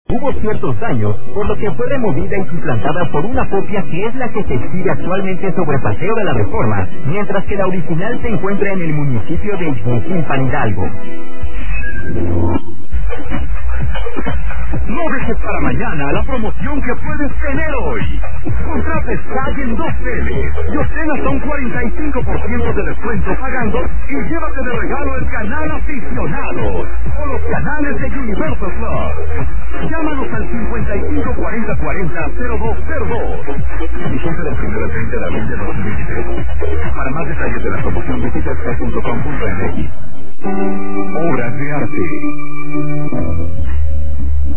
Hubo ciertos daños, por lo que fue removida y suplantada por una copia que es la que se exhibe actualmente sobre Paseo de la Reforma, mientras que la original se encuentra en el municipio de Ixmiquilpan, Hidalgo. No dejes para mañana la promoción que puedes tener hoy. Contrata Sky en 2 teles y obtén hasta un 45% de descuento pagando y llévate de regalo el canal Aficionados o los canales de Universal Plus. Llámanos al 55 40 40 0202. Vigente del 1 al 30 de abril de 2023. Para más detalles de la promoción visita sky.com.mx. Obras de arte.